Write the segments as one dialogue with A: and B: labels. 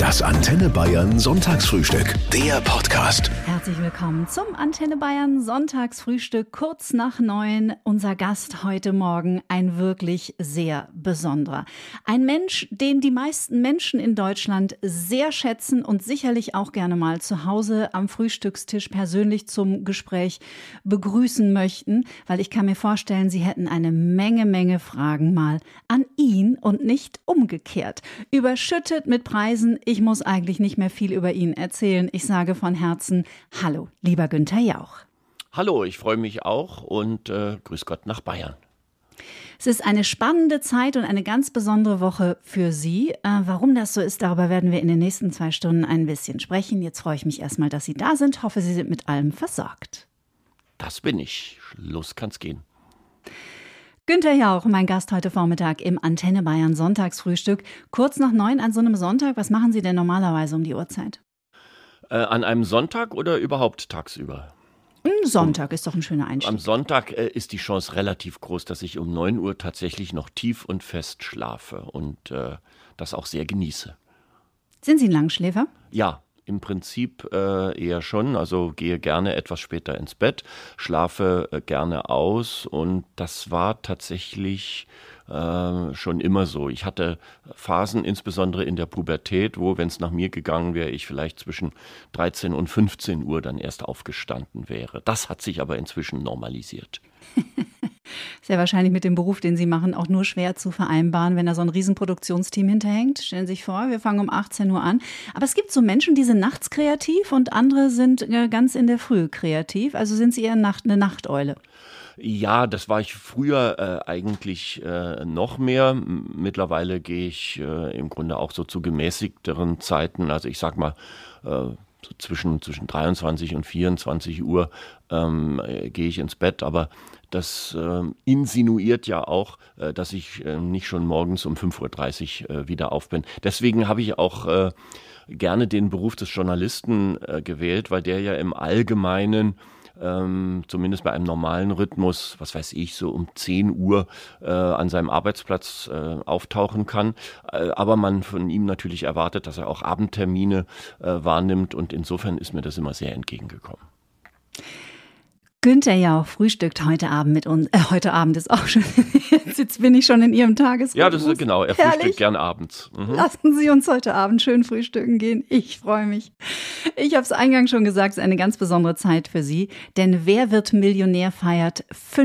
A: Das Antenne Bayern Sonntagsfrühstück. Der Podcast.
B: Herzlich willkommen zum Antenne Bayern Sonntagsfrühstück, kurz nach 9. Unser Gast heute Morgen ein wirklich sehr besonderer. Ein Mensch, den die meisten Menschen in Deutschland sehr schätzen und sicherlich auch gerne mal zu Hause am Frühstückstisch persönlich zum Gespräch begrüßen möchten, weil ich kann mir vorstellen, Sie hätten eine Menge Fragen mal an ihn und nicht umgekehrt. Überschüttet mit Preisen, ich muss eigentlich nicht mehr viel über ihn erzählen. Ich sage von Herzen Hallo, lieber Günther Jauch.
C: Hallo, ich freue mich auch und grüß Gott nach Bayern.
B: Es ist eine spannende Zeit und eine ganz besondere Woche für Sie. Warum das so ist, darüber werden wir in den nächsten 2 Stunden ein bisschen sprechen. Jetzt freue ich mich erstmal, dass Sie da sind. Hoffe, Sie sind mit allem versorgt.
C: Das bin ich. Los kann's gehen.
B: Günther Jauch, mein Gast heute Vormittag im Antenne Bayern Sonntagsfrühstück. Kurz nach 9 an so einem Sonntag. Was machen Sie denn normalerweise um die Uhrzeit?
C: An einem Sonntag oder überhaupt tagsüber?
B: Sonntag ist doch ein schöner Einstieg.
C: Am Sonntag ist die Chance relativ groß, dass ich um 9 Uhr tatsächlich noch tief und fest schlafe und das auch sehr genieße.
B: Sind Sie ein Langschläfer?
C: Ja. Im Prinzip eher schon, also gehe gerne etwas später ins Bett, schlafe gerne aus und das war tatsächlich schon immer so. Ich hatte Phasen, insbesondere in der Pubertät, wo, wenn es nach mir gegangen wäre, ich vielleicht zwischen 13 und 15 Uhr dann erst aufgestanden wäre. Das hat sich aber inzwischen normalisiert.
B: Ist ja wahrscheinlich mit dem Beruf, den Sie machen, auch nur schwer zu vereinbaren, wenn da so ein Riesenproduktionsteam hinterhängt. Stellen Sie sich vor, wir fangen um 18 Uhr an. Aber es gibt so Menschen, die sind nachts kreativ und andere sind ganz in der Früh kreativ. Also sind Sie eher eine Nachteule?
C: Ja, das war ich früher eigentlich noch mehr. Mittlerweile gehe ich im Grunde auch so zu gemäßigteren Zeiten. Also ich sag mal, so zwischen 23 und 24 Uhr gehe ich ins Bett, aber das insinuiert ja auch, dass ich nicht schon morgens um 5.30 Uhr wieder auf bin. Deswegen habe ich auch gerne den Beruf des Journalisten gewählt, weil der ja im Allgemeinen zumindest bei einem normalen Rhythmus, was weiß ich, so um 10 Uhr an seinem Arbeitsplatz auftauchen kann. Aber man von ihm natürlich erwartet, dass er auch Abendtermine wahrnimmt und insofern ist mir das immer sehr entgegengekommen.
B: Günther Jauch frühstückt heute Abend mit uns. Heute Abend ist auch schon. Jetzt bin ich schon in Ihrem Tagesrhythmus.
C: Ja, das ist genau. Er frühstückt gern abends. Mhm.
B: Lassen Sie uns heute Abend schön frühstücken gehen. Ich freue mich. Ich habe es eingangs schon gesagt, es ist eine ganz besondere Zeit für Sie. Denn Wer wird Millionär feiert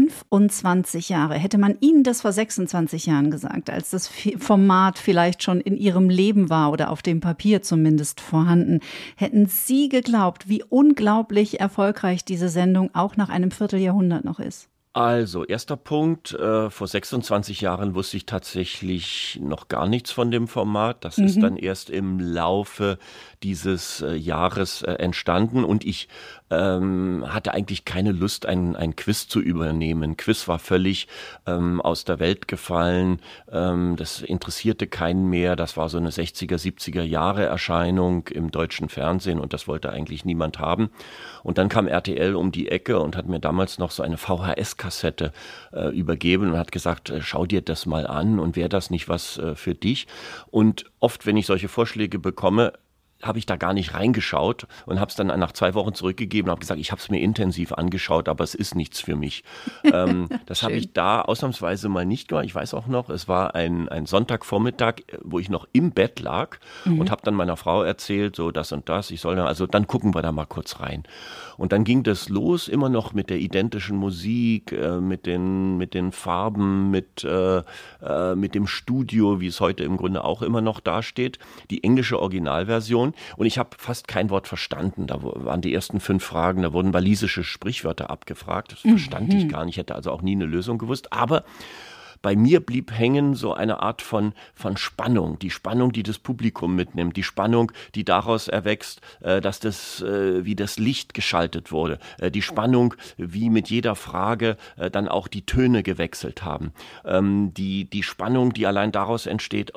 B: 25 Jahre. Hätte man Ihnen das vor 26 Jahren gesagt, als das Format vielleicht schon in Ihrem Leben war oder auf dem Papier zumindest vorhanden, hätten Sie geglaubt, wie unglaublich erfolgreich diese Sendung auch nach einem Vierteljahrhundert noch ist?
C: Also, erster Punkt, vor 26 Jahren wusste ich tatsächlich noch gar nichts von dem Format. Das ist dann erst im Laufe dieses Jahres entstanden und ich hatte eigentlich keine Lust, ein Quiz zu übernehmen. Quiz war völlig aus der Welt gefallen, das interessierte keinen mehr, das war so eine 60er, 70er Jahre Erscheinung im deutschen Fernsehen und das wollte eigentlich niemand haben. Und dann kam RTL um die Ecke und hat mir damals noch so eine VHS-Kassette übergeben und hat gesagt, schau dir das mal an und wäre das nicht was für dich? Und oft, wenn ich solche Vorschläge bekomme, habe ich da gar nicht reingeschaut und habe es dann nach 2 Wochen zurückgegeben und habe gesagt, ich habe es mir intensiv angeschaut, aber es ist nichts für mich. Das habe ich da ausnahmsweise mal nicht gemacht. Ich weiß auch noch, es war ein Sonntagvormittag, wo ich noch im Bett lag und habe dann meiner Frau erzählt, so das und das, dann gucken wir da mal kurz rein. Und dann ging das los, immer noch mit der identischen Musik, mit den Farben, mit dem Studio, wie es heute im Grunde auch immer noch dasteht, die englische Originalversion. Und ich habe fast kein Wort verstanden. Da waren die ersten 5 Fragen, da wurden walisische Sprichwörter abgefragt. Das verstand ich gar nicht, hätte also auch nie eine Lösung gewusst. Aber bei mir blieb hängen so eine Art von Spannung, die Spannung, die das Publikum mitnimmt, die Spannung, die daraus erwächst, dass wie das Licht geschaltet wurde, die Spannung, wie mit jeder Frage dann auch die Töne gewechselt haben, die Spannung, die allein daraus entsteht, oh,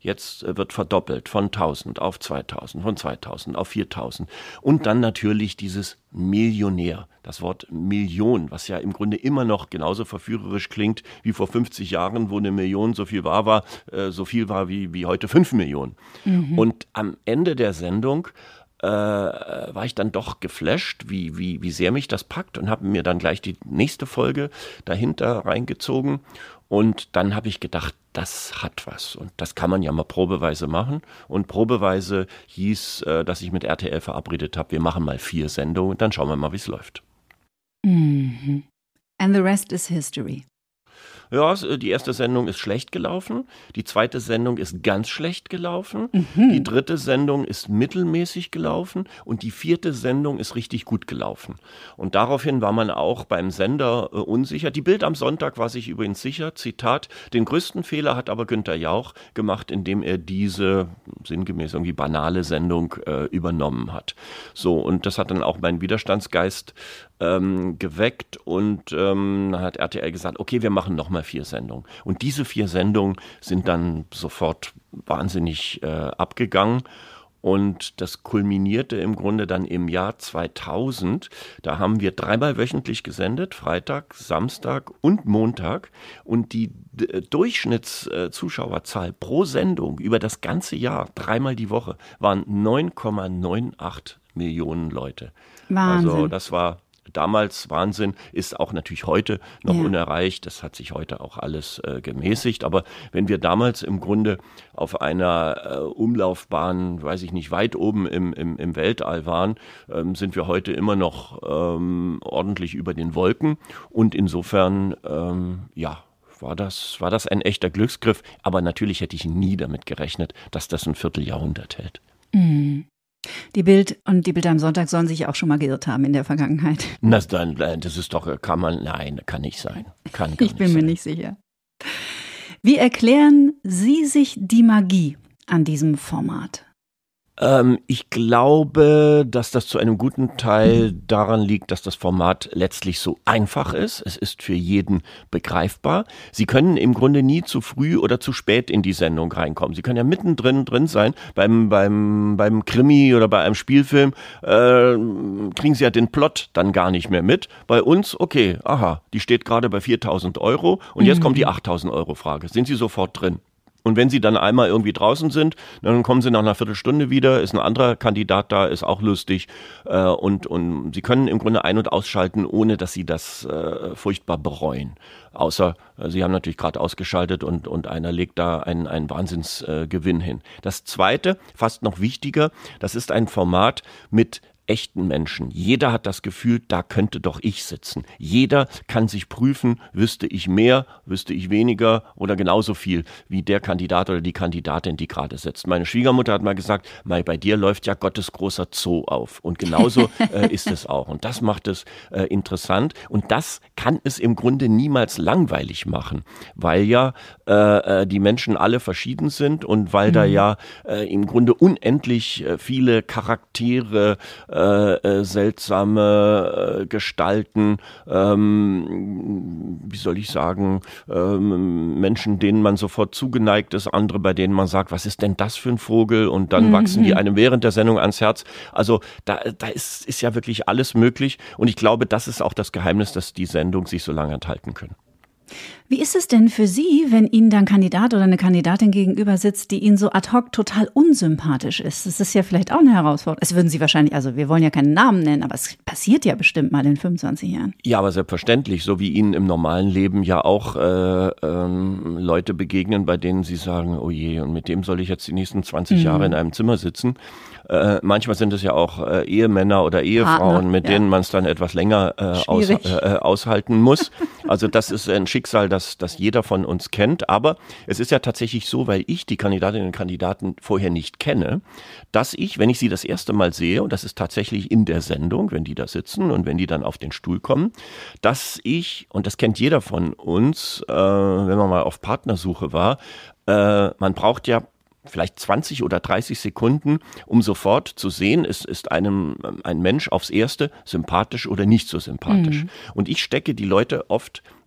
C: Jetzt wird verdoppelt von 1000 auf 2000, von 2000 auf 4000. Und dann natürlich dieses Millionär, das Wort Million, was ja im Grunde immer noch genauso verführerisch klingt wie vor 50 Jahren, wo eine Million so viel war wie heute 5 Millionen. Und am Ende der Sendung war ich dann doch geflasht, wie sehr mich das packt, und habe mir dann gleich die nächste Folge dahinter reingezogen. Und dann habe ich gedacht, das hat was. Und das kann man ja mal probeweise machen. Und probeweise hieß, dass ich mit RTL verabredet habe, wir machen mal 4 Sendungen und dann schauen wir mal, wie es läuft.
B: And the rest is history.
C: Ja, die erste Sendung ist schlecht gelaufen, die zweite Sendung ist ganz schlecht gelaufen, die dritte Sendung ist mittelmäßig gelaufen und die vierte Sendung ist richtig gut gelaufen. Und daraufhin war man auch beim Sender unsicher. Die Bild am Sonntag war sich übrigens sicher, Zitat, den größten Fehler hat aber Günther Jauch gemacht, indem er diese sinngemäß irgendwie banale Sendung übernommen hat. So, und das hat dann auch meinen Widerstandsgeist geweckt, und dann hat RTL gesagt, okay, wir machen nochmal 4 Sendungen. Und diese 4 Sendungen sind dann sofort wahnsinnig abgegangen. Und das kulminierte im Grunde dann im Jahr 2000. Da haben wir 3-mal wöchentlich gesendet, Freitag, Samstag und Montag. Und die Durchschnittszuschauerzahl pro Sendung über das ganze Jahr, 3-mal die Woche, waren 9,98 Millionen Leute.
B: Wahnsinn.
C: Also das war damals Wahnsinn, ist auch natürlich heute noch unerreicht. Das hat sich heute auch alles gemäßigt. Aber wenn wir damals im Grunde auf einer Umlaufbahn, weiß ich nicht, weit oben im Weltall waren, sind wir heute immer noch ordentlich über den Wolken. Und insofern, war das ein echter Glücksgriff. Aber natürlich hätte ich nie damit gerechnet, dass das ein Vierteljahrhundert hält.
B: Die Bild und die Bild am Sonntag sollen sich auch schon mal geirrt haben in der Vergangenheit.
C: Das ist doch, nein, kann nicht sein.
B: Ich bin mir nicht sicher. Wie erklären Sie sich die Magie an diesem Format?
C: Ich glaube, dass das zu einem guten Teil daran liegt, dass das Format letztlich so einfach ist. Es ist für jeden begreifbar. Sie können im Grunde nie zu früh oder zu spät in die Sendung reinkommen. Sie können ja mittendrin sein. Beim Krimi oder bei einem Spielfilm kriegen Sie ja den Plot dann gar nicht mehr mit. Bei uns, okay, die steht gerade bei 4.000 € und jetzt kommt die 8.000 € Frage. Sind Sie sofort drin? Und wenn Sie dann einmal irgendwie draußen sind, dann kommen Sie nach einer Viertelstunde wieder, ist ein anderer Kandidat da, ist auch lustig. Und Sie können im Grunde ein- und ausschalten, ohne dass Sie das furchtbar bereuen. Außer Sie haben natürlich gerade ausgeschaltet und einer legt da einen Wahnsinnsgewinn hin. Das Zweite, fast noch wichtiger, das ist ein Format mit echten Menschen. Jeder hat das Gefühl, da könnte doch ich sitzen. Jeder kann sich prüfen, wüsste ich mehr, wüsste ich weniger oder genauso viel wie der Kandidat oder die Kandidatin, die gerade sitzt. Meine Schwiegermutter hat mal gesagt, bei dir läuft ja Gottes großer Zoo auf. Und genauso ist es auch. Und das macht es interessant. Und das kann es im Grunde niemals langweilig machen, weil ja die Menschen alle verschieden sind und weil da ja im Grunde unendlich viele Charaktere, seltsame Gestalten, wie soll ich sagen, Menschen, denen man sofort zugeneigt ist, andere, bei denen man sagt, was ist denn das für ein Vogel? Und dann wachsen die einem während der Sendung ans Herz. Also da ist ja wirklich alles möglich. Und ich glaube, das ist auch das Geheimnis, dass die Sendung sich so lange enthalten können.
B: Wie ist es denn für Sie, wenn Ihnen dann Kandidat oder eine Kandidatin gegenüber sitzt, die Ihnen so ad hoc total unsympathisch ist? Das ist ja vielleicht auch eine Herausforderung. Das würden Sie wahrscheinlich, also wir wollen ja keinen Namen nennen, aber es passiert ja bestimmt mal in 25 Jahren.
C: Ja, aber selbstverständlich, so wie Ihnen im normalen Leben ja auch Leute begegnen, bei denen Sie sagen, oh je, und mit dem soll ich jetzt die nächsten 20 Jahre in einem Zimmer sitzen. Manchmal sind es ja auch Ehemänner oder Ehefrauen, Partner, mit denen man es dann etwas länger aushalten muss. Also das ist ein Schicksal, das jeder von uns kennt. Aber es ist ja tatsächlich so, weil ich die Kandidatinnen und Kandidaten vorher nicht kenne, dass ich, wenn ich sie das erste Mal sehe, und das ist tatsächlich in der Sendung, wenn die da sitzen und wenn die dann auf den Stuhl kommen, dass ich, und das kennt jeder von uns, wenn man mal auf Partnersuche war, man braucht ja vielleicht 20 oder 30 Sekunden, um sofort zu sehen, ist einem ein Mensch aufs Erste sympathisch oder nicht so sympathisch. Und ich stecke die Leute oft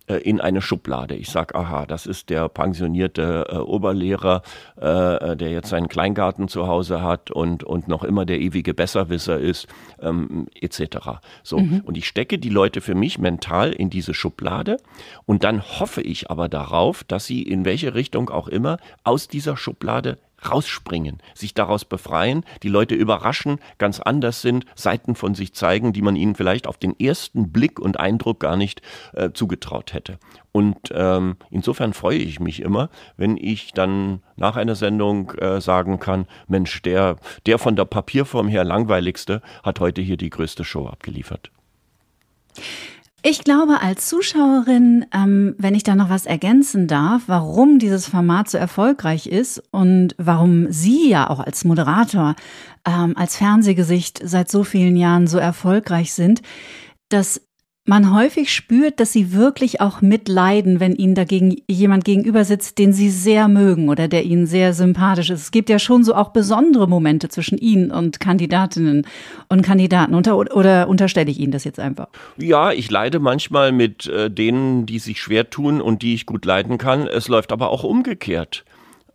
C: in eine Schublade. Ich sage, aha, das ist der pensionierte Oberlehrer, der jetzt seinen Kleingarten zu Hause hat und noch immer der ewige Besserwisser ist, etc. So. Und ich stecke die Leute für mich mental in diese Schublade und dann hoffe ich aber darauf, dass sie in welche Richtung auch immer aus dieser Schublade rausspringen, sich daraus befreien, die Leute überraschen, ganz anders sind, Seiten von sich zeigen, die man ihnen vielleicht auf den ersten Blick und Eindruck gar nicht zugetraut hätte. Und insofern freue ich mich immer, wenn ich dann nach einer Sendung sagen kann, Mensch, der von der Papierform her langweiligste hat heute hier die größte Show abgeliefert.
B: Ich glaube, als Zuschauerin, wenn ich da noch was ergänzen darf, warum dieses Format so erfolgreich ist und warum Sie ja auch als Moderator, als Fernsehgesicht seit so vielen Jahren so erfolgreich sind, dass man häufig spürt, dass Sie wirklich auch mitleiden, wenn Ihnen dagegen jemand gegenüber sitzt, den Sie sehr mögen oder der Ihnen sehr sympathisch ist. Es gibt ja schon so auch besondere Momente zwischen Ihnen und Kandidatinnen und Kandidaten. Oder unterstelle ich Ihnen das jetzt einfach?
C: Ja, ich leide manchmal mit denen, die sich schwer tun und die ich gut leiden kann. Es läuft aber auch umgekehrt.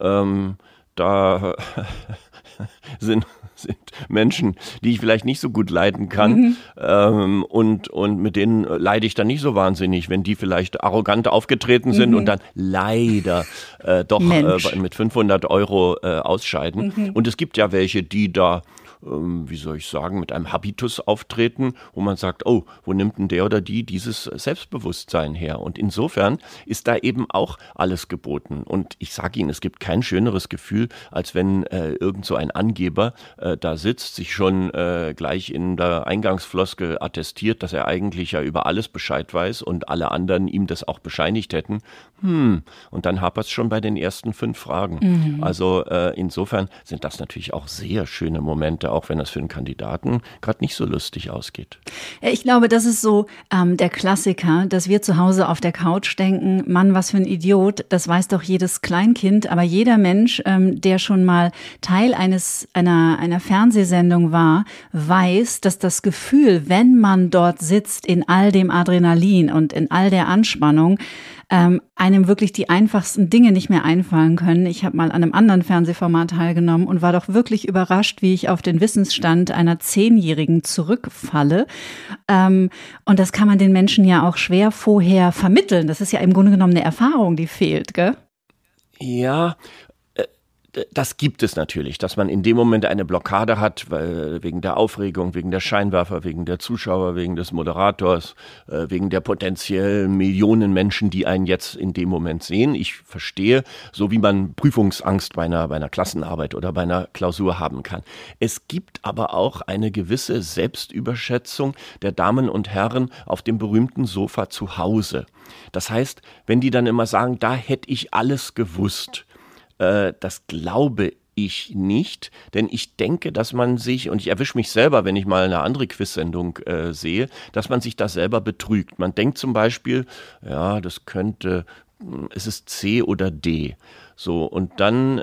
C: Da sind Menschen, die ich vielleicht nicht so gut leiden kann, und mit denen leide ich dann nicht so wahnsinnig, wenn die vielleicht arrogant aufgetreten sind und dann leider doch mit 500 € ausscheiden. Und es gibt ja welche, die da wie soll ich sagen, mit einem Habitus auftreten, wo man sagt, oh, wo nimmt denn der oder die dieses Selbstbewusstsein her? Und insofern ist da eben auch alles geboten. Und ich sage Ihnen, es gibt kein schöneres Gefühl, als wenn irgend so ein Angeber da sitzt, sich schon gleich in der Eingangsfloskel attestiert, dass er eigentlich ja über alles Bescheid weiß und alle anderen ihm das auch bescheinigt hätten. Und dann hapert es schon bei den ersten 5 Fragen. Also insofern sind das natürlich auch sehr schöne Momente, auch wenn das für einen Kandidaten gerade nicht so lustig ausgeht.
B: Ich glaube, das ist so der Klassiker, dass wir zu Hause auf der Couch denken, Mann, was für ein Idiot, das weiß doch jedes Kleinkind, aber jeder Mensch, der schon mal Teil einer Fernsehsendung war, weiß, dass das Gefühl, wenn man dort sitzt in all dem Adrenalin und in all der Anspannung, einem wirklich die einfachsten Dinge nicht mehr einfallen können. Ich habe mal an einem anderen Fernsehformat teilgenommen und war doch wirklich überrascht, wie ich auf den Wissensstand einer 10-Jährigen zurückfalle. Und das kann man den Menschen ja auch schwer vorher vermitteln. Das ist ja im Grunde genommen eine Erfahrung, die fehlt, gell?
C: Ja, das gibt es natürlich, dass man in dem Moment eine Blockade hat, weil wegen der Aufregung, wegen der Scheinwerfer, wegen der Zuschauer, wegen des Moderators, wegen der potenziell Millionen Menschen, die einen jetzt in dem Moment sehen. Ich verstehe, so wie man Prüfungsangst bei einer Klassenarbeit oder bei einer Klausur haben kann. Es gibt aber auch eine gewisse Selbstüberschätzung der Damen und Herren auf dem berühmten Sofa zu Hause. Das heißt, wenn die dann immer sagen, da hätte ich alles gewusst, das glaube ich nicht, denn ich denke, dass man sich, und ich erwische mich selber, wenn ich mal eine andere Quizsendung sehe, dass man sich da selber betrügt. Man denkt zum Beispiel, ja, es ist C oder D. So, und dann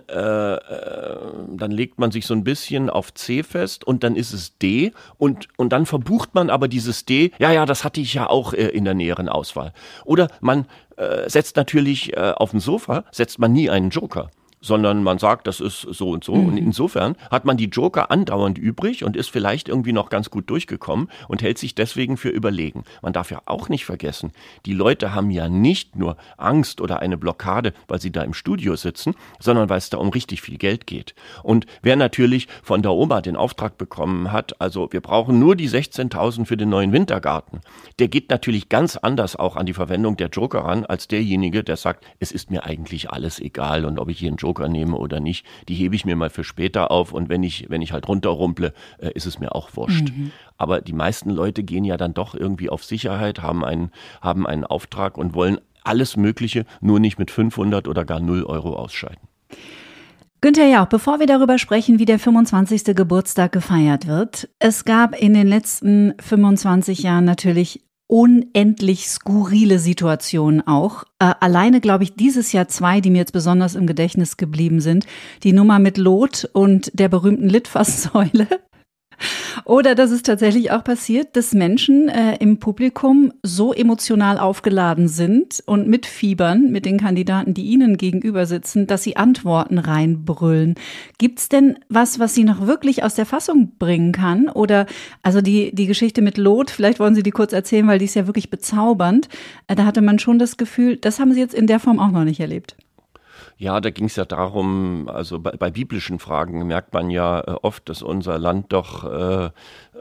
C: legt man sich so ein bisschen auf C fest und dann ist es D und dann verbucht man aber dieses D, ja, das hatte ich ja auch in der näheren Auswahl. Oder man setzt natürlich auf dem Sofa, setzt man nie einen Joker, sondern man sagt, das ist so und so. Und insofern hat man die Joker andauernd übrig und ist vielleicht irgendwie noch ganz gut durchgekommen und hält sich deswegen für überlegen. Man darf ja auch nicht vergessen, die Leute haben ja nicht nur Angst oder eine Blockade, weil sie da im Studio sitzen, sondern weil es da um richtig viel Geld geht. Und wer natürlich von der Oma den Auftrag bekommen hat, also wir brauchen nur die 16.000 für den neuen Wintergarten, der geht natürlich ganz anders auch an die Verwendung der Joker ran, als derjenige, der sagt, es ist mir eigentlich alles egal und ob ich hier einen Joker nehme oder nicht, die hebe ich mir mal für später auf und wenn ich halt runterrumple, ist es mir auch wurscht. Aber die meisten Leute gehen ja dann doch irgendwie auf Sicherheit, haben einen Auftrag und wollen alles Mögliche, nur nicht mit 500 oder gar 0 € ausscheiden.
B: Günther Jauch, bevor wir darüber sprechen, wie der 25. Geburtstag gefeiert wird, es gab in den letzten 25 Jahren natürlich unendlich skurrile Situationen auch. Alleine, glaube ich, dieses Jahr 2, die mir jetzt besonders im Gedächtnis geblieben sind. Die Nummer mit Lot und der berühmten Litfaßsäule. Oder dass es tatsächlich auch passiert, dass Menschen im Publikum so emotional aufgeladen sind und mitfiebern mit den Kandidaten, die ihnen gegenüber sitzen, dass sie Antworten reinbrüllen. Gibt's denn was sie noch wirklich aus der Fassung bringen kann? Oder also die Geschichte mit Lot, vielleicht wollen Sie die kurz erzählen, weil die ist ja wirklich bezaubernd. Da hatte man schon das Gefühl, das haben Sie jetzt in der Form auch noch nicht erlebt.
C: Ja, da ging es ja darum, also bei biblischen Fragen merkt man ja oft, dass unser Land doch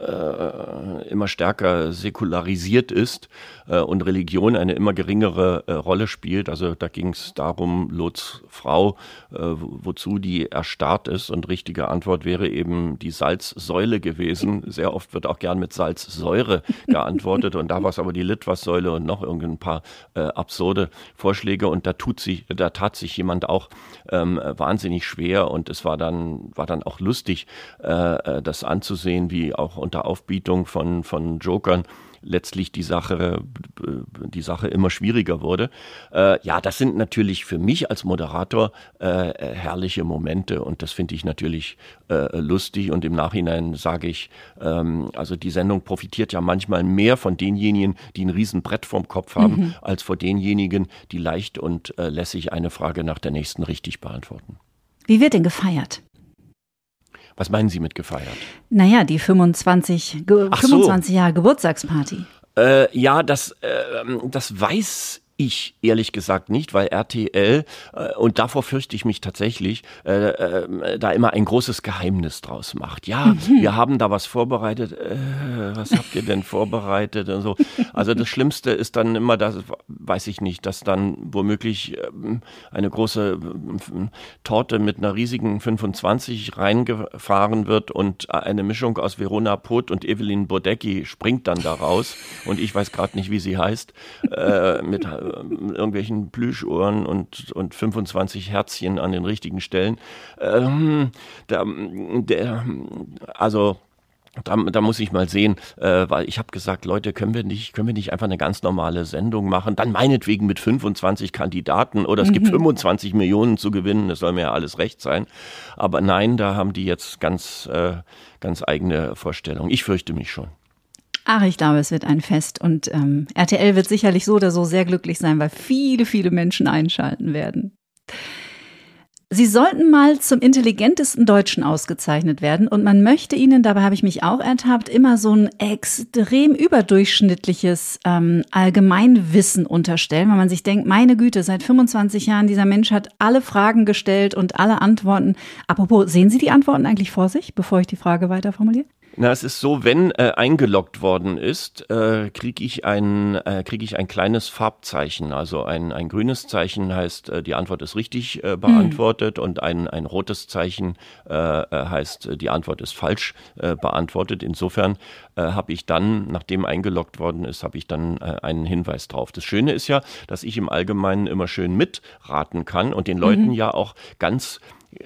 C: immer stärker säkularisiert ist und Religion eine immer geringere Rolle spielt. Also da ging es darum, Lots Frau, wozu die erstarrt ist, und richtige Antwort wäre eben die Salzsäule gewesen. Sehr oft wird auch gern mit Salzsäure geantwortet, und da war es aber die Litwassäule und noch ein paar absurde Vorschläge, und da tat sich jemand auch wahnsinnig schwer, und es war dann auch lustig, das anzusehen, wie auch unter Aufbietung von Jokern letztlich die Sache immer schwieriger wurde. Ja, das sind natürlich für mich als Moderator herrliche Momente, und das finde ich natürlich lustig, und im Nachhinein sage ich, also die Sendung profitiert ja manchmal mehr von denjenigen, die ein Riesenbrett vorm Kopf haben, als von denjenigen, die leicht und lässig eine Frage nach der nächsten richtig beantworten.
B: Wie wird denn gefeiert?
C: Was meinen Sie mit gefeiert?
B: Naja, die 25 Jahre Geburtstagsparty.
C: Ja, das weiß ich ehrlich gesagt nicht, weil RTL, und davor fürchte ich mich tatsächlich, da immer ein großes Geheimnis draus macht. Ja, wir haben da was vorbereitet. Was habt ihr denn vorbereitet und so? Also das Schlimmste ist dann immer, das weiß ich nicht, dass dann womöglich eine große Torte mit einer riesigen 25 reingefahren wird, und eine Mischung aus Verona Poth und Evelyn Bodecki springt dann da raus, und ich weiß gerade nicht, wie sie heißt, mit irgendwelchen Plüschuhren und 25 Herzchen an den richtigen Stellen. Da muss ich mal sehen, weil ich habe gesagt, Leute, können wir nicht einfach eine ganz normale Sendung machen? Dann meinetwegen mit 25 Kandidaten, oder es gibt 25 Millionen zu gewinnen, das soll mir ja alles recht sein. Aber nein, da haben die jetzt ganz eigene Vorstellungen. Ich fürchte mich schon.
B: Ach, ich glaube, es wird ein Fest, und RTL wird sicherlich so oder so sehr glücklich sein, weil viele, viele Menschen einschalten werden. Sie sollten mal zum intelligentesten Deutschen ausgezeichnet werden, und man möchte Ihnen, dabei habe ich mich auch ertappt, immer so ein extrem überdurchschnittliches Allgemeinwissen unterstellen, weil man sich denkt, meine Güte, seit 25 Jahren, dieser Mensch hat alle Fragen gestellt und alle Antworten. Apropos, sehen Sie die Antworten eigentlich vor sich, bevor ich die Frage weiter formuliere?
C: Na, es ist so, wenn eingeloggt worden ist, kriege ich ein kleines Farbzeichen. Also ein grünes Zeichen heißt, die Antwort ist richtig beantwortet, und ein rotes Zeichen heißt, die Antwort ist falsch beantwortet. Insofern habe ich dann, nachdem eingeloggt worden ist, habe ich dann einen Hinweis drauf. Das Schöne ist ja, dass ich im Allgemeinen immer schön mitraten kann und den Leuten ja auch ganz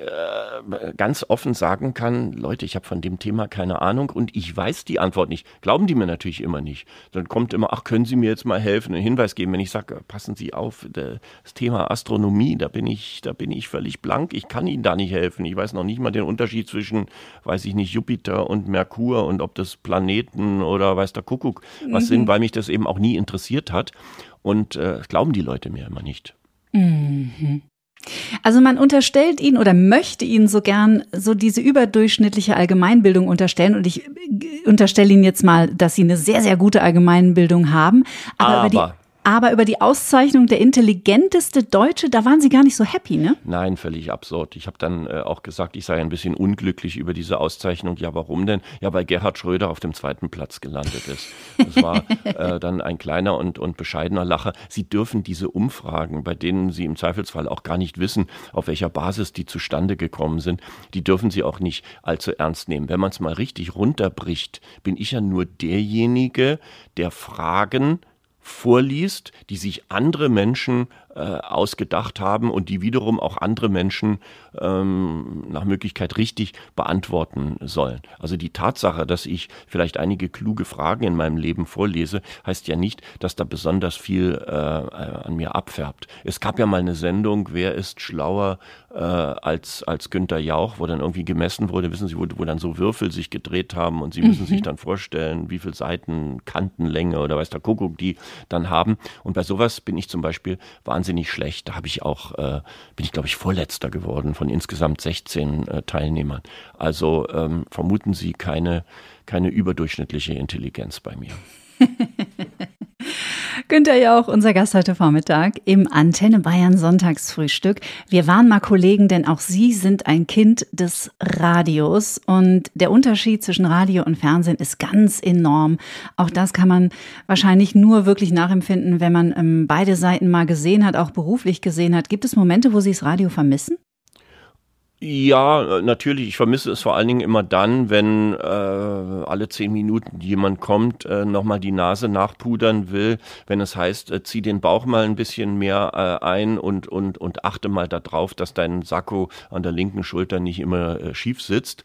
C: offen sagen kann, Leute, ich habe von dem Thema keine Ahnung und ich weiß die Antwort nicht. Glauben die mir natürlich immer nicht. Dann kommt immer, ach, können Sie mir jetzt mal helfen, einen Hinweis geben, wenn ich sage, passen Sie auf, das Thema Astronomie, da bin ich völlig blank, ich kann Ihnen da nicht helfen. Ich weiß noch nicht mal den Unterschied zwischen, weiß ich nicht, Jupiter und Merkur und ob das Planeten oder weiß der Kuckuck was sind, weil mich das eben auch nie interessiert hat. Und glauben die Leute mir immer nicht.
B: Mhm. Also man unterstellt Ihnen oder möchte Ihnen so gern so diese überdurchschnittliche Allgemeinbildung unterstellen, und ich unterstelle Ihnen jetzt mal, dass Sie eine sehr, sehr gute Allgemeinbildung haben, aber über die Auszeichnung der intelligenteste Deutsche, da waren Sie gar nicht so happy, ne?
C: Nein, völlig absurd. Ich habe dann auch gesagt, ich sei ein bisschen unglücklich über diese Auszeichnung. Ja, warum denn? Ja, weil Gerhard Schröder auf dem 2. Platz gelandet ist. Das war dann ein kleiner und bescheidener Lacher. Sie dürfen diese Umfragen, bei denen Sie im Zweifelsfall auch gar nicht wissen, auf welcher Basis die zustande gekommen sind, die dürfen Sie auch nicht allzu ernst nehmen. Wenn man es mal richtig runterbricht, bin ich ja nur derjenige, der Fragen vorliest, die sich andere Menschen ausgedacht haben und die wiederum auch andere Menschen nach Möglichkeit richtig beantworten sollen. Also die Tatsache, dass ich vielleicht einige kluge Fragen in meinem Leben vorlese, heißt ja nicht, dass da besonders viel an mir abfärbt. Es gab ja mal eine Sendung, wer ist schlauer als Günther Jauch, wo dann irgendwie gemessen wurde, wissen Sie, wo dann so Würfel sich gedreht haben und Sie müssen sich dann vorstellen, wie viel Seiten, Kantenlänge oder weiß der Kuckuck die dann haben. Und bei sowas bin ich zum Beispiel wahnsinnig schlecht. Da bin ich, glaube ich, Vorletzter geworden von insgesamt 16 Teilnehmern. Also vermuten Sie keine überdurchschnittliche Intelligenz bei mir.
B: Günther Jauch, unser Gast heute Vormittag im Antenne Bayern Sonntagsfrühstück. Wir waren mal Kollegen, denn auch Sie sind ein Kind des Radios und der Unterschied zwischen Radio und Fernsehen ist ganz enorm. Auch das kann man wahrscheinlich nur wirklich nachempfinden, wenn man beide Seiten mal gesehen hat, auch beruflich gesehen hat. Gibt es Momente, wo Sie das Radio vermissen?
C: Ja, natürlich. Ich vermisse es vor allen Dingen immer dann, wenn alle 10 Minuten jemand kommt, nochmal die Nase nachpudern will, wenn es heißt, zieh den Bauch mal ein bisschen mehr ein und achte mal darauf, dass dein Sakko an der linken Schulter nicht immer schief sitzt.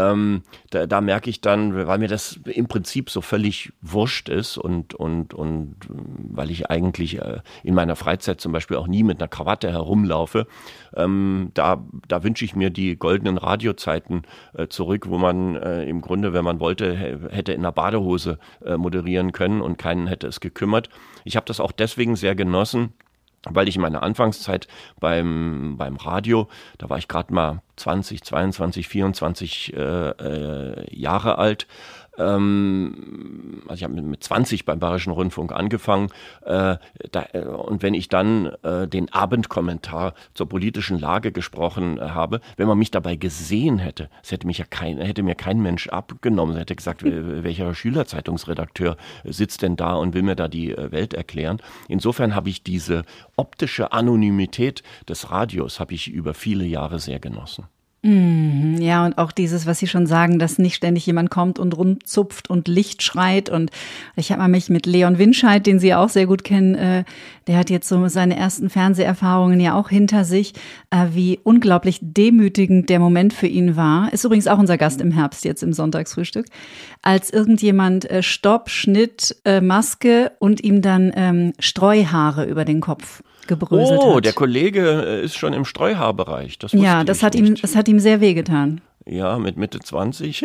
C: Da merke ich dann, weil mir das im Prinzip so völlig wurscht ist und weil ich eigentlich in meiner Freizeit zum Beispiel auch nie mit einer Krawatte herumlaufe, da wünsche ich mir die goldenen Radiozeiten zurück, wo man im Grunde, wenn man wollte, hätte in einer Badehose moderieren können und keinen hätte es gekümmert. Ich habe das auch deswegen sehr genossen, weil ich in meiner Anfangszeit beim Radio, da war ich gerade mal 20, 22, 24 Jahre alt, also ich habe mit 20 beim Bayerischen Rundfunk angefangen und wenn ich dann den Abendkommentar zur politischen Lage gesprochen habe, wenn man mich dabei gesehen hätte, es hätte mir kein Mensch abgenommen, es hätte gesagt, welcher Schülerzeitungsredakteur sitzt denn da und will mir da die Welt erklären. Insofern habe ich diese optische Anonymität des Radios habe ich über viele Jahre sehr genossen.
B: Ja, und auch dieses, was Sie schon sagen, dass nicht ständig jemand kommt und rumzupft und Licht schreit. Und ich habe mich mit Leon Winscheid, den Sie auch sehr gut kennen, der hat jetzt so seine ersten Fernseherfahrungen ja auch hinter sich, wie unglaublich demütigend der Moment für ihn war. Ist übrigens auch unser Gast im Herbst jetzt im Sonntagsfrühstück. Als irgendjemand Stopp, Schnitt, Maske und ihm dann Streuhaare über den Kopf gebröselt hat.
C: Oh, der Kollege ist schon im Streuhaarbereich. Das hat
B: ihm sehr wehgetan.
C: Ja, mit Mitte 20.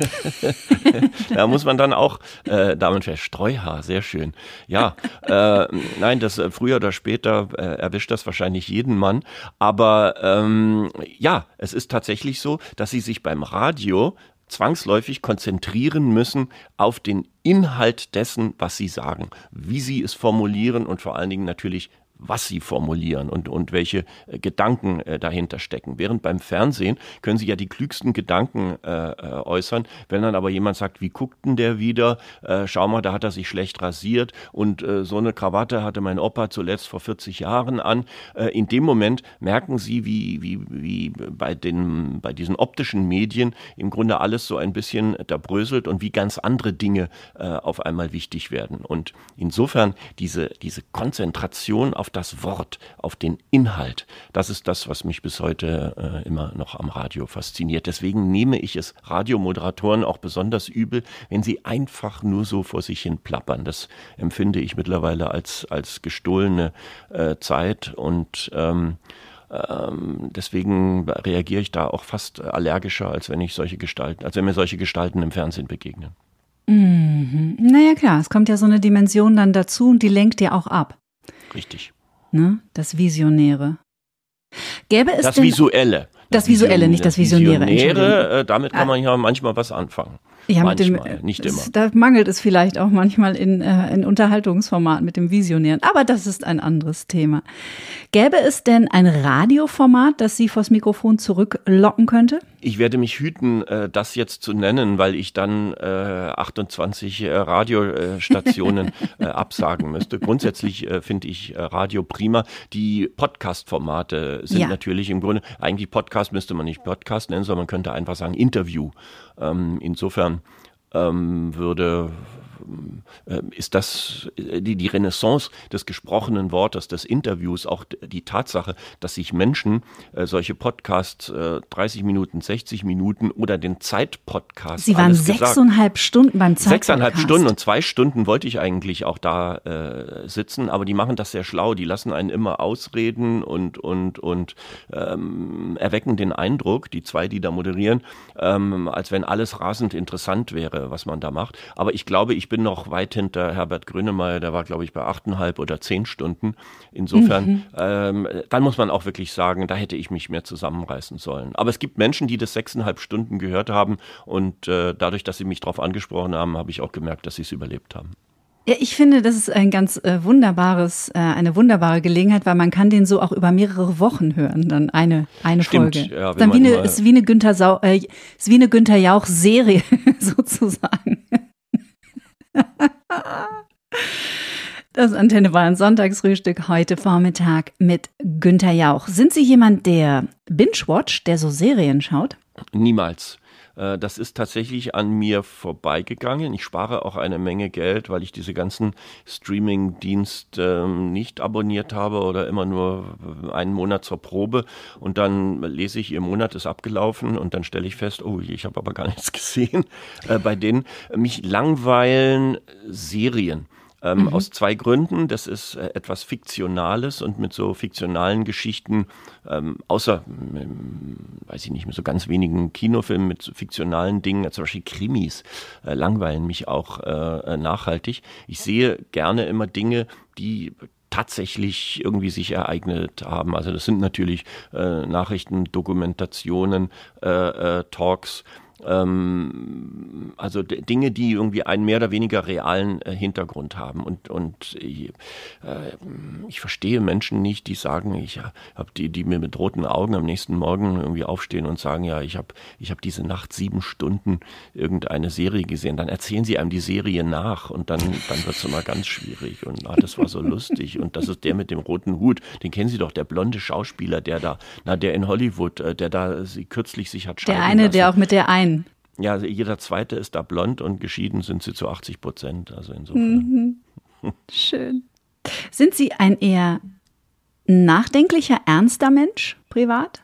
C: Da muss man dann auch damit Streuhaar, sehr schön. Ja, nein, das früher oder später erwischt das wahrscheinlich jeden Mann. Aber ja, es ist tatsächlich so, dass Sie sich beim Radio zwangsläufig konzentrieren müssen auf den Inhalt dessen, was Sie sagen, wie Sie es formulieren und vor allen Dingen natürlich, was Sie formulieren und welche Gedanken dahinter stecken. Während beim Fernsehen können Sie ja die klügsten Gedanken äußern. Wenn dann aber jemand sagt, wie guckt denn der wieder? Schau mal, da hat er sich schlecht rasiert und so eine Krawatte hatte mein Opa zuletzt vor 40 Jahren an. In dem Moment merken Sie, wie bei diesen optischen Medien im Grunde alles so ein bisschen da bröselt und wie ganz andere Dinge auf einmal wichtig werden. Und insofern diese Konzentration auf das Wort, auf den Inhalt, das ist das, was mich bis heute immer noch am Radio fasziniert. Deswegen nehme ich es Radiomoderatoren auch besonders übel, wenn sie einfach nur so vor sich hin plappern. Das empfinde ich mittlerweile als gestohlene Zeit und deswegen reagiere ich da auch fast allergischer, als wenn mir solche Gestalten im Fernsehen begegnen.
B: Naja klar, es kommt ja so eine Dimension dann dazu und die lenkt ja auch ab.
C: Richtig.
B: Ne? Das Visionäre. Gäbe es
C: das Visuelle.
B: Das Visuelle, nicht das Visionäre.
C: Damit kann man ja manchmal was anfangen.
B: Ja,
C: nicht immer.
B: Da mangelt es vielleicht auch manchmal in Unterhaltungsformaten mit dem Visionären. Aber das ist ein anderes Thema. Gäbe es denn ein Radioformat, das Sie vors Mikrofon zurücklocken könnte?
C: Ich werde mich hüten, das jetzt zu nennen, weil ich dann 28 Radiostationen absagen müsste. Grundsätzlich finde ich Radio prima. Die Podcast-Formate sind natürlich im Grunde, eigentlich Podcast müsste man nicht Podcast nennen, sondern man könnte einfach sagen Interview. Insofern ist das die Renaissance des gesprochenen Wortes, des Interviews, auch die Tatsache, dass sich Menschen solche Podcasts 30 Minuten, 60 Minuten oder den Zeitpodcast.
B: Sie waren 6,5 Stunden beim Zeitpodcast.
C: 6,5 Stunden und 2 Stunden wollte ich eigentlich auch da sitzen, aber die machen das sehr schlau. Die lassen einen immer ausreden und erwecken den Eindruck, die zwei, die da moderieren, als wenn alles rasend interessant wäre, was man da macht. Aber ich glaube, ich bin noch weit hinter Herbert Grönemeyer, der war, glaube ich, bei 8,5 oder 10 Stunden. Insofern, dann muss man auch wirklich sagen, da hätte ich mich mehr zusammenreißen sollen. Aber es gibt Menschen, die das 6,5 Stunden gehört haben und dadurch, dass sie mich darauf angesprochen haben, habe ich auch gemerkt, dass sie es überlebt haben.
B: Ja, ich finde, das ist ein ganz eine wunderbare Gelegenheit, weil man kann den so auch über mehrere Wochen hören, dann eine
C: Stimmt,
B: Folge.
C: Ja,
B: dann ist wie eine Günther Jauch-Serie sozusagen. Das Antenne Bayern Sonntagsfrühstück heute Vormittag mit Günther Jauch. Sind Sie jemand, der binge-watcht, der so Serien schaut?
C: Niemals. Das ist tatsächlich an mir vorbeigegangen. Ich spare auch eine Menge Geld, weil ich diese ganzen Streaming-Dienste nicht abonniert habe oder immer nur einen Monat zur Probe. Und dann lese ich, Ihr Monat ist abgelaufen und dann stelle ich fest, oh, ich habe aber gar nichts gesehen. Bei denen mich langweilen Serien. Aus 2 Gründen. Das ist etwas Fiktionales und mit so fiktionalen Geschichten, außer, weiß ich nicht, mit so ganz wenigen Kinofilmen, mit so fiktionalen Dingen, zum Beispiel Krimis, langweilen mich auch nachhaltig. Ich sehe gerne immer Dinge, die tatsächlich irgendwie sich ereignet haben. Also das sind natürlich Nachrichten, Dokumentationen, Talks, also Dinge, die irgendwie einen mehr oder weniger realen Hintergrund haben. Und ich verstehe Menschen nicht, die sagen, ich habe die mir mit roten Augen am nächsten Morgen irgendwie aufstehen und sagen, ja, ich hab diese Nacht 7 Stunden irgendeine Serie gesehen. Dann erzählen sie einem die Serie nach und dann wird es immer ganz schwierig. Und das war so lustig. Und das ist der mit dem roten Hut. Den kennen Sie doch, der blonde Schauspieler, der in Hollywood, der da kürzlich sich hat scheiden lassen.
B: Der eine, der auch mit der einen.
C: Ja, jeder Zweite ist da blond und geschieden sind sie zu 80%. Also insofern.
B: Schön. Sind Sie ein eher nachdenklicher, ernster Mensch privat?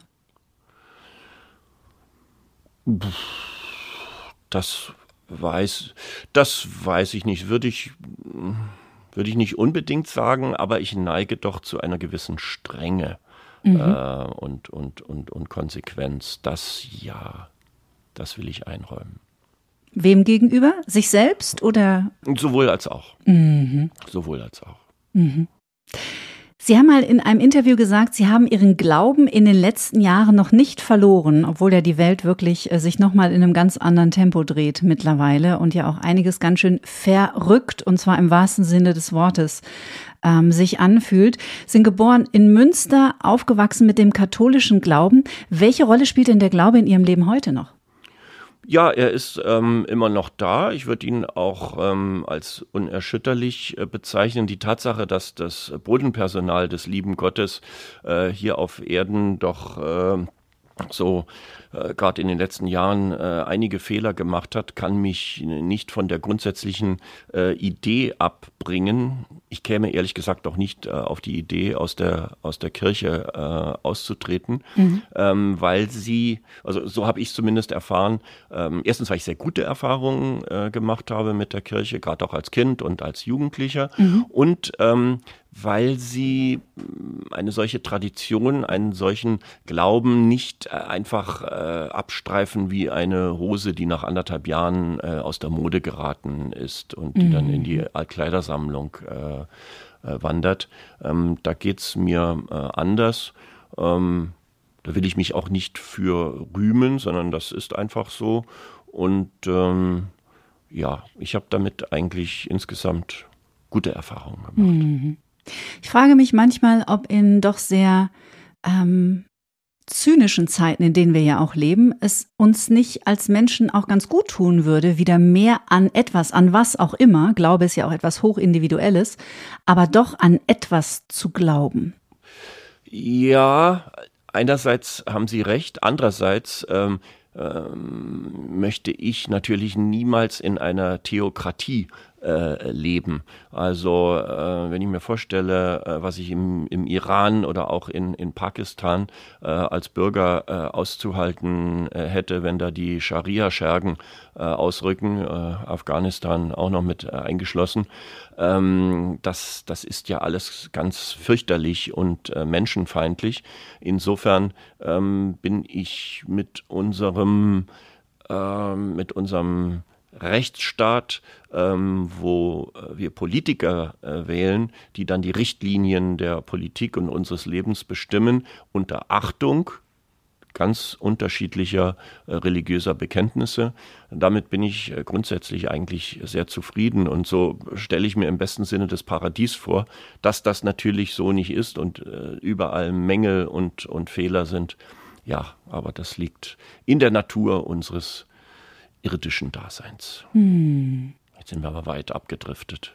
C: Das weiß ich nicht. Würde ich nicht unbedingt sagen, aber ich neige doch zu einer gewissen Strenge und Konsequenz. Das will ich einräumen.
B: Wem gegenüber? Sich selbst oder?
C: Sowohl als auch. Sowohl als auch.
B: Sie haben mal in einem Interview gesagt, Sie haben Ihren Glauben in den letzten Jahren noch nicht verloren, obwohl ja die Welt wirklich sich nochmal in einem ganz anderen Tempo dreht mittlerweile und ja auch einiges ganz schön verrückt, und zwar im wahrsten Sinne des Wortes, sich anfühlt. Sind geboren in Münster, aufgewachsen mit dem katholischen Glauben. Welche Rolle spielt denn der Glaube in Ihrem Leben heute noch?
C: Ja, er ist immer noch da. Ich würde ihn auch als unerschütterlich bezeichnen. Die Tatsache, dass das Bodenpersonal des lieben Gottes hier auf Erden doch gerade in den letzten Jahren einige Fehler gemacht hat, kann mich nicht von der grundsätzlichen Idee abbringen. Ich käme ehrlich gesagt auch nicht auf die Idee, aus der Kirche auszutreten, weil sie, also so habe ich es zumindest erfahren, erstens, weil ich sehr gute Erfahrungen gemacht habe mit der Kirche, gerade auch als Kind und als Jugendlicher, und weil sie eine solche Tradition, einen solchen Glauben nicht einfach abstreifen wie eine Hose, die nach 1,5 Jahren aus der Mode geraten ist und die dann in die Altkleidersammlung wandert. Da geht's mir anders. Da will ich mich auch nicht für rühmen, sondern das ist einfach so. Und ich habe damit eigentlich insgesamt gute Erfahrungen gemacht.
B: Ich frage mich manchmal, ob in doch sehr zynischen Zeiten, in denen wir ja auch leben, es uns nicht als Menschen auch ganz gut tun würde, wieder mehr an etwas, an was auch immer, Glaube ist ja auch etwas Hochindividuelles, aber doch an etwas zu glauben.
C: Ja, einerseits haben Sie recht, andererseits möchte ich natürlich niemals in einer Theokratie leben. Also wenn ich mir vorstelle, was ich im Iran oder auch in Pakistan als Bürger auszuhalten hätte, wenn da die Scharia-Schergen ausrücken, Afghanistan auch noch mit eingeschlossen, das ist ja alles ganz fürchterlich und menschenfeindlich. Insofern bin ich mit unserem Rechtsstaat, wo wir Politiker wählen, die dann die Richtlinien der Politik und unseres Lebens bestimmen, unter Achtung ganz unterschiedlicher religiöser Bekenntnisse. Damit bin ich grundsätzlich eigentlich sehr zufrieden und so stelle ich mir im besten Sinne das Paradies vor, dass das natürlich so nicht ist und überall Mängel und Fehler sind. Ja, aber das liegt in der Natur unseres irdischen Daseins. Jetzt sind wir aber weit abgedriftet.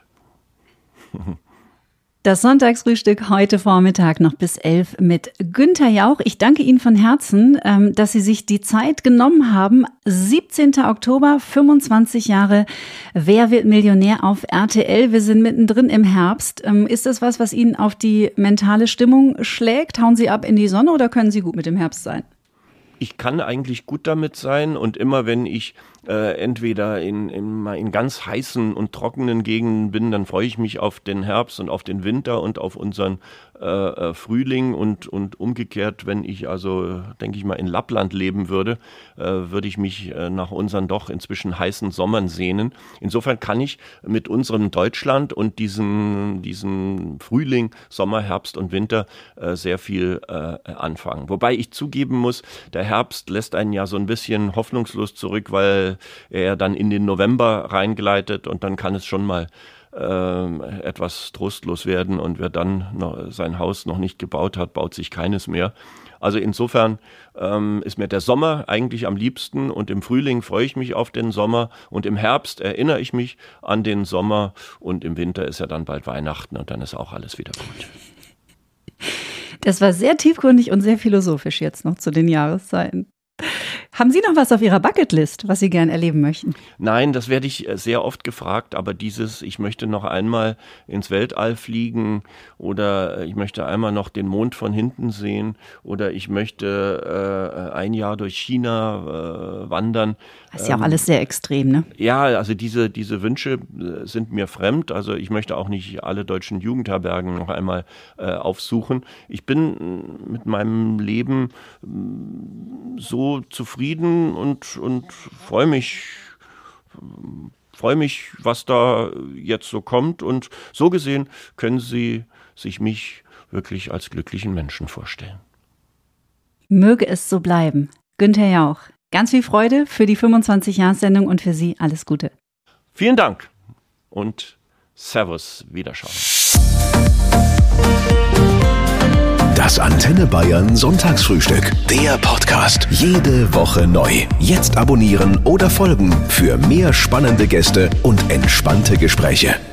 B: Das Sonntagsfrühstück heute Vormittag noch bis 11 mit Günther Jauch. Ich danke Ihnen von Herzen, dass Sie sich die Zeit genommen haben. 17. Oktober, 25 Jahre Wer wird Millionär auf RTL. Wir sind mittendrin im Herbst. Ist das was Ihnen auf die mentale Stimmung schlägt? Hauen Sie ab in die Sonne oder können Sie gut mit dem Herbst sein?
C: Ich kann eigentlich gut damit sein und immer wenn ich entweder in ganz heißen und trockenen Gegenden bin, dann freue ich mich auf den Herbst und auf den Winter und auf unseren Frühling und umgekehrt, wenn ich also, denke ich mal, in Lappland leben würde, würde ich mich nach unseren doch inzwischen heißen Sommern sehnen. Insofern kann ich mit unserem Deutschland und diesen Frühling, Sommer, Herbst und Winter sehr viel anfangen. Wobei ich zugeben muss, der Herbst lässt einen ja so ein bisschen hoffnungslos zurück, weil er dann in den November reingleitet und dann kann es schon mal etwas trostlos werden und wer dann noch sein Haus noch nicht gebaut hat, baut sich keines mehr. Also insofern ist mir der Sommer eigentlich am liebsten und im Frühling freue ich mich auf den Sommer und im Herbst erinnere ich mich an den Sommer und im Winter ist ja dann bald Weihnachten und dann ist auch alles wieder gut.
B: Das war sehr tiefgründig und sehr philosophisch jetzt noch zu den Jahreszeiten. Haben Sie noch was auf Ihrer Bucketlist, was Sie gern erleben möchten?
C: Nein, das werde ich sehr oft gefragt, aber ich möchte noch einmal ins Weltall fliegen oder ich möchte einmal noch den Mond von hinten sehen oder ich möchte ein Jahr durch China wandern.
B: Das ist ja auch alles sehr extrem, ne?
C: Ja, also diese Wünsche sind mir fremd. Also ich möchte auch nicht alle deutschen Jugendherbergen noch einmal aufsuchen. Ich bin mit meinem Leben so zufrieden und freue mich, was da jetzt so kommt. Und so gesehen können Sie sich mich wirklich als glücklichen Menschen vorstellen.
B: Möge es so bleiben. Günther Jauch. Ganz viel Freude für die 25-Jahres-Sendung und für Sie alles Gute.
C: Vielen Dank und Servus, Wiederschauen.
A: Das Antenne Bayern Sonntagsfrühstück. Der Podcast. Jede Woche neu. Jetzt abonnieren oder folgen für mehr spannende Gäste und entspannte Gespräche.